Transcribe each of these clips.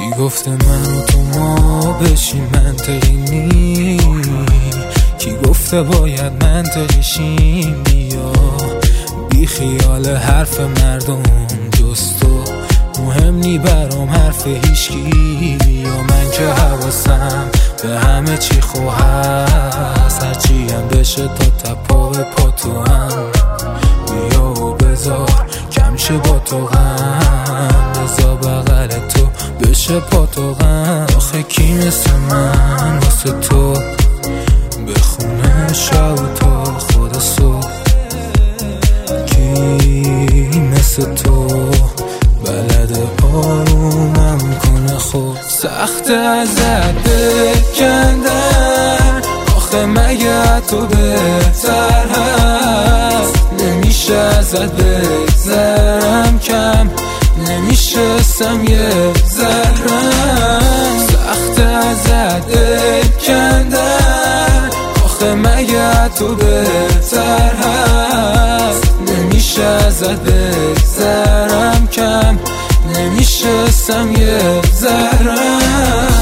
کی گفته من و تو ما بشیم منطقی نی؟ کی گفته باید منطقی شیم؟ بیا بی خیال حرف مردم، جز تو مهم نی برام حرف هیچکی. بیا من که حواسم به همه چی خو هست، هرچی هم بشه تا تپا به پا تو هم. بیا و بذار کم شه با تو غم، بذار بغل تو بشه پا تو غم. آخه کی مثل من واسه تو بخونه شب تا خود صبح؟ کی مثل تو بلد آرومم کنه؟ خوب سخت ازت بکندن، آخه مگه تو بهتر هست؟ نمیشه ازت بگذرم کم، نمیشستم یه ذرم. سخت ازت بکندن، آخه مگه تو بهتر هست؟ نمیشه ازت بگذرم کم، نمیشستم یه ذرم.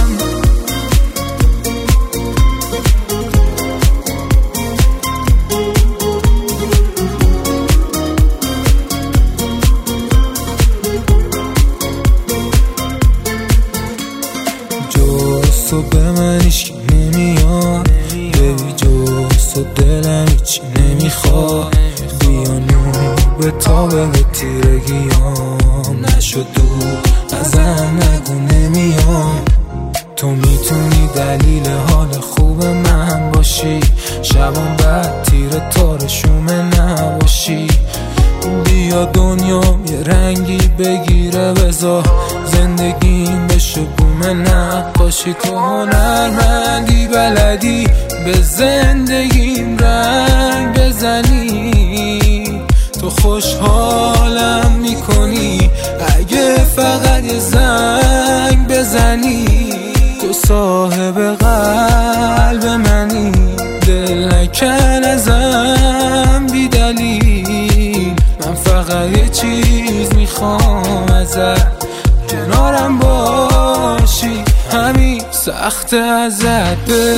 جز تو به من هیچکی نمیاد، ببی جز تو دلم هیچی نمیخواد. بیا نور به تابه به تیرگیام، نشد دور ازم نگو نمیام. تو میتونی دلیل حال خوب من باشی، شبان بعد تیر تارشومه نباشی. بیا دنیام یه رنگی بگیره، بذار زندگیم بشه بوم نقاشی. تو هنرمندی بلدی به زندگیم رنگ بزنی، تو خوشحالم میکنی اگه فقط یه زنگ بزنی. تو صاحب قلب منی، دل نکن ازم بی دلیل. من فقط یه چیز میخوام ازت، کنارم باشی همین. سخت ازت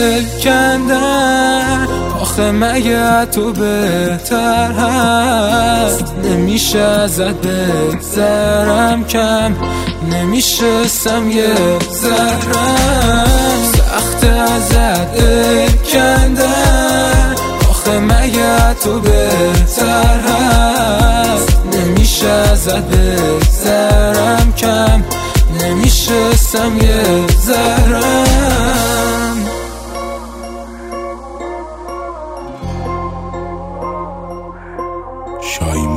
بکندن، آخه مگه تو بهتر هست؟ نمیشه ازت بگذرم کم، نمیشستم یه ذرم. سخت ازت بکندن، آخه مگه تو بهتر هست؟ نمیشه ازت بگذرم کم، نمیشستم یه ذرم. شایما